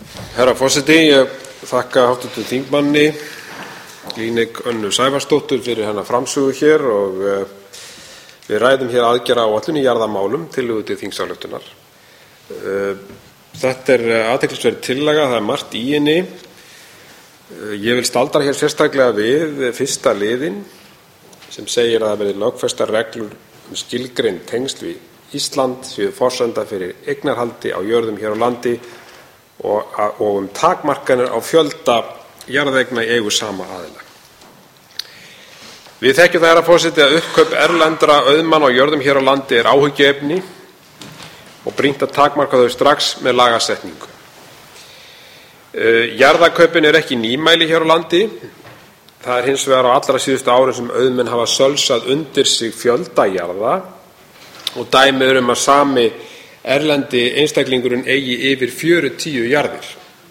Herra forseti, ég þakka hv. þingmanni Líneik Önnu Sævarsdóttur fyrir hennar framsögu hér og við ræðum hér aðgerðaáætlun í jarðamálum, tillögu til þingsályktunar. Þetta athyglisverð tillaga, það margt í henni. Ég vil staldra hér sérstaklega við fyrsta liðinn sem segir að það verði lögfestar reglur skilgreind tengsl við Ísland séu forsenda fyrir eignarhaldi á jörðum hér á landi og takmarkanir á fjölda jarðeigna í eigu sama aðila. Við þekkjum það, herra forseti, að uppkaup erlendra auðmanna á jörðum hér á landi er áhyggjuefni og brýnt að takmarka þau strax með lagasetningu. Jarðakaupin eru ekki nýmæli hér á landi. Það er hins vegar á allra síðustu árum sem auðmenn hafa sölsað undir sig fjölda jarða og dæmi að sami erlendi einstaklingurinn eigi yfir 40 jarðir.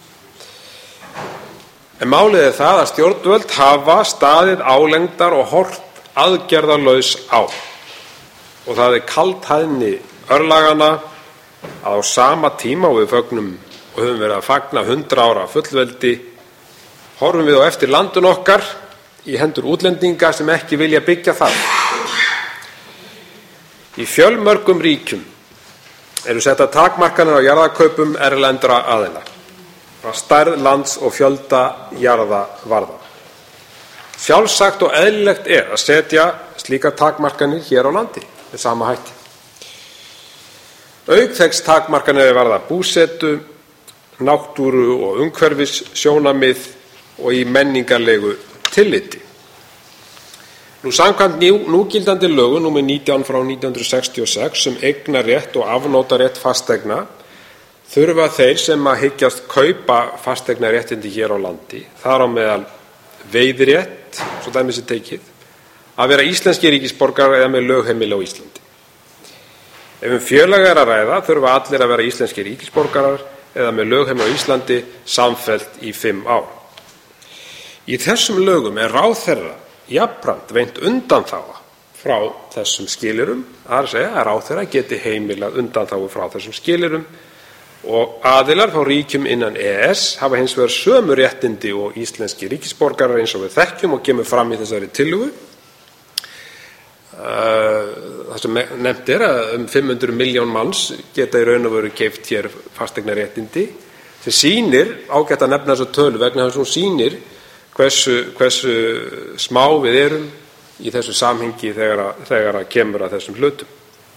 En málið er það að stjórnvöld hafa staðið álengdar og horft aðgerðalaus á. Og það er kaldhæðni örlaganna að á sama tíma og við fögnum og höfum verið að fagna 100 ára fullveldi, horfum við á eftir landun okkar í hendur útlendinga sem ekki vilja byggja þar. Í fjölmörgum ríkjum eru settar takmarkanir á jarðakaupum erlendra aðila, frá stærð lands og fjölda jarða varðar. Sjálfsagt og eðlilegt er að setja slíkar takmarkanir hér á landi með sama hætti. Auk þess takmarkanir varða búsetu, náttúru og umhverfissjónarmið og í menningarlegu tilliti. Samkvæmt núgildandi lögum númer 19 frá 1966 eignarrétt og afnotarétt fasteigna þurfa þeir sem hyggjast kaupa fasteignaréttindi hér á landi, þar á meðal veiðirétt, svo dæmi sé tekið, að vera íslenskir ríkisborgarar eða með lögheimili á Íslandi. Ef félag er að ræða þurfa allir að vera íslenskir ríkisborgarar eða með lögheimili á Íslandi samfellt í 5 ár. Í þessum lögum er ráðherra jafnframt veint undanþága frá þessum skilyrðum, það er að segja að ráðherra geti heimilað undanþágu frá þessum skilyrðum og aðilar frá ríkjum innan EES hafa hins vegar sömu réttindi og íslenski ríkisborgarar eins og við þekkjum og kemur fram í þessari tillögu. Það sem nefnt er að 500 milljón manns geta í raun og veru keypt hér fasteignaréttindi, sem sýnir, ágætt að nefna þessa tölu vegna þess að hún sýnir hversu smá við erum í þessu samhengi þegar kemur að þessum hlutum.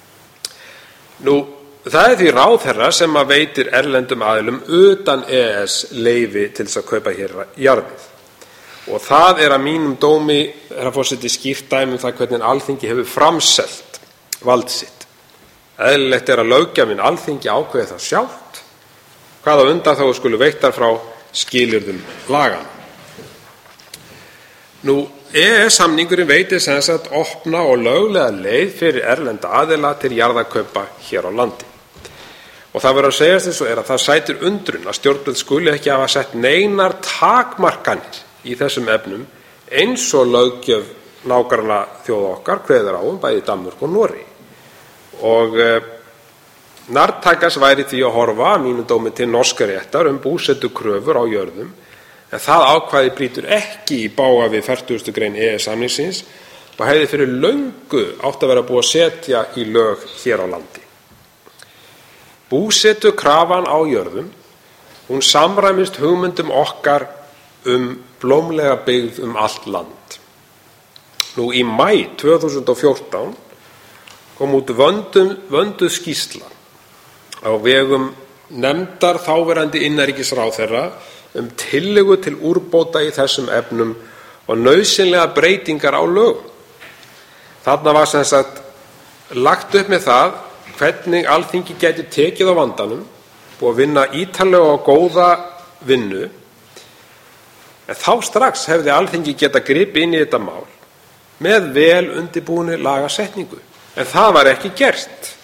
Það er því ráðherra sem veitir erlendum aðilum utan EES leyfi til þess að kaupa hér jarðir. Og það er að mínum dómi, herra forseti, skýrt dæmi það hvernig Alþingi hefur framselt vald sitt. Eðlilegt er að löggjafinn Alþingi ákveði það sjálft hvaða undanþágur skulu veittar frá skilyrðum laganna. EES-samningurinn veitir sem sagt opna og löglega leið fyrir erlenda aðila til jarðakaupa hér á landi. Og það verður að segjast eins og er að það sætir undrun að stjórnvöld skuli ekki hafa sett neinar takmarkanir í þessum efnum eins og löggjöf nágrannaþjóða okkar kveður á bæði Danmörku og Noregi. Og nærtækast væri því að horfa að mínum dómi til norska réttar búsetukröfur á jörðum, en það ákvæði brýtur ekki í bága við 40. grein EES-samningsins og hefði fyrir löngu átt að vera búið að setja í lög hér á landi. Búsetukrafan á jörðum, hún samræmist hugmyndum okkar blómlega byggð allt land. Í maí 2014 kom út vönduð skýrsla á vegum nefndar þáverandi innanríkisráðherra tillögu til úrbóta í þessum efnum og nauðsynlega breytingar á lögum. Þarna var sem sagt lagt upp með það hvernig Alþingi gæti tekið á vandanum og vinna ítarlega og góða vinnu. En þá strax hefði Alþingi geta gripið inn í þetta mál með vel undirbúinni lagasetningu. En það var ekki gert.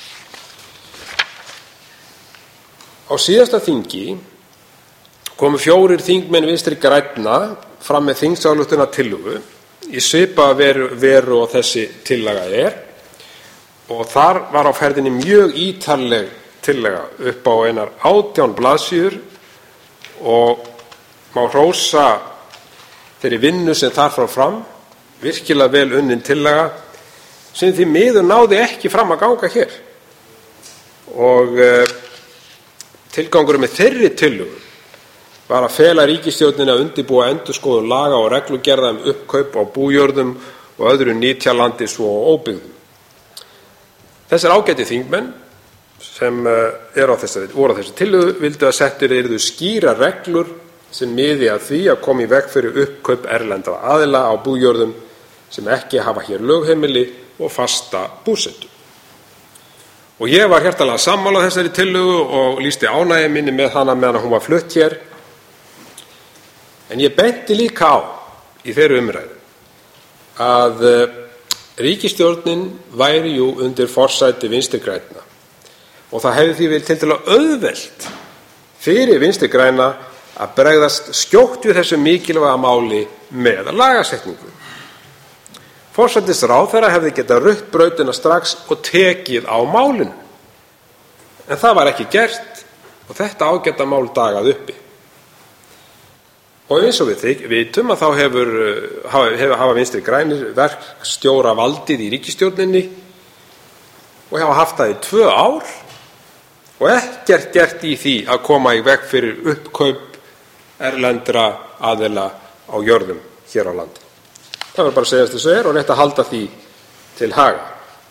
Á síðasta þingi komu 4 þingmenn Vinstri grænna fram með þingsályktunartillögu í svipaða veru og þessi tillaga er, og þar var á ferðinni mjög ítarleg tillaga upp á einar 18 blaðsíður og má hrósa þeirri vinnu sem þar fram, virkilega vel unnin tillaga sem því miður náði ekki fram að ganga hér. Og tilgangurinn með þeirri tillögu var að fela ríkisstjórninni að undirbúa endurskoðun laga og reglugerða uppkaup á bújörðum og öðru nytjalandi svo óbyggðum. Þessir ágætu þingmenn sem voru á þessari tillögu vildu að settir yrðu skýrar reglur sem miði að því að koma í veg fyrir uppkaup erlendra aðila á bújörðum sem ekki hafa hér lögheimili og fasta búsetu. Og ég var hjartanlega sammála þessari tillögu og lýsti ánægju minni með hana meðan hún var flutt hér. En ég benti líka á í þeirri umræðu að ríkisstjórnin væri jú undir forsæti Vinstri grænna og það hefði því verið tiltölulega auðvelt fyrir Vinstri græna að bregðast skjótt við þessu mikilvæga máli með lagasetningu. Forsætisráðherra hefði getað rutt brautina strax og tekið á málinu. En það var ekki gert og þetta ágæta mál dagað uppi. Og eins og við vitum að þá hafa Vinstri grænir verkstjóra valdið í ríkisstjórninni og hafa haft það í 2 ár og ekkert gert í því að koma í veg fyrir uppkaup erlendra aðila á jörðum hér á landi. Það var bara að segjast þessu og rétt að halda því til haga.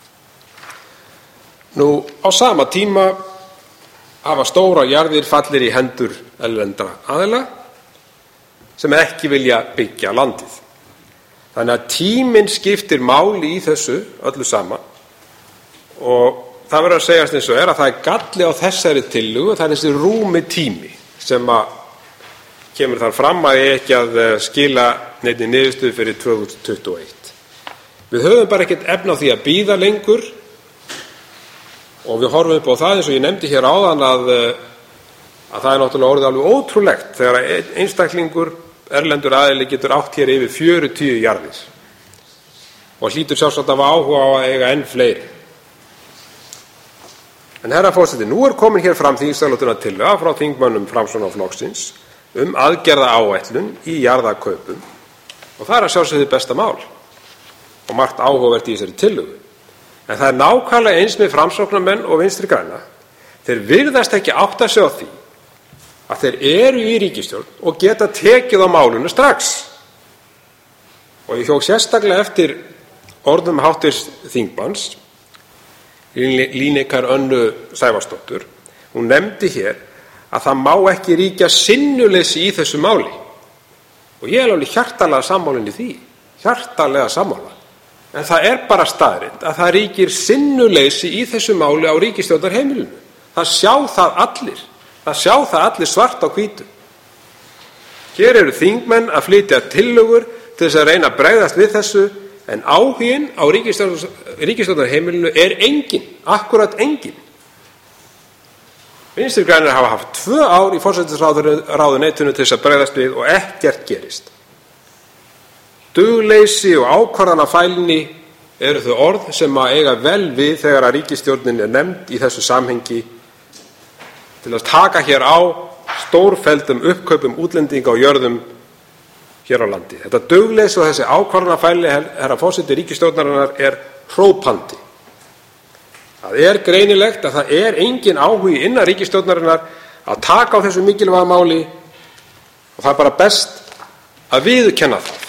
Nú, á sama tíma hafa stórar jarðir fallir í hendur erlendra aðila sem ekki vilja byggja landið. Þannig að tíminn skiptir máli í þessu öllu saman og það verður að segjast eins og að það galli á þessari tillögu, það þessi rúmi tími sem að kemur þar fram að ég ekki að skila neinni niðurstöðu fyrir 2021. Við höfum bara ekkert efni á því að bíða lengur og við horfum upp á það eins og ég nefndi hér áðan að það er náttúrulega orðið alveg ótrúlegt þegar einstaklingur erlendur aðili getur átt hér yfir 40 jarðir og hlýtur sjálfsagt að hafa áhuga á að eiga enn fleiri. En herra forseti, nú er komin hér fram þingsályktunartillaga frá þingmönnum Framsóknarflokksins aðgerðaáætlun í jarðakaupum og það er að sjálfsögðu besta mál og margt áhugavert í þessari tillögu. En það er nákvæmlega eins með Framsóknarmenn og Vinstri græna. Þeir virðast ekki átta sig á því að þeir eru í ríkisstjórn og geta tekið á málinu strax. Og ég hjó sérstaklega eftir orðum háttvirts þingmanns Líneikar Önnu Sævarsdóttur. Hún nefndi hér að það má ekki ríkja sinnuleysi í þessu máli. Og ég er alveg hjartanlega sammála í því. Hjartanlega sammála. En það er bara staðreynd að það ríkir sinnuleysi í þessu máli á ríkisstjórnarheimilinu. Það sjá það allir. Það sjá það allir svart á hvítu. Hér eru þingmenn að flytja tillögur til þess að reyna að bregðast við þessu en áhuginn á ríkisstjórnarheimilinu er engin, akkúrat engin. Vinstri grænir hafa haft 2 ár í forsætisráðuneytinu til þess að bregðast við og ekkert gerist. Dugleysi og ákvarðanafælni eru þau orð sem að eiga vel við þegar að ríkisstjórnin er nefnd í þessu samhengi til að taka hér á stórfelldum uppkaupum útlendinga á jörðum hér á landi. Þetta dugleysi og þessi ákvarðanafælni, herra forseti, ríkisstjórnarinnar er hrópandi. Það er greinilegt að það er engin áhugi innan ríkisstjórnarinnar að taka á þessu mikilvæga máli og það er bara best að viðurkenna það.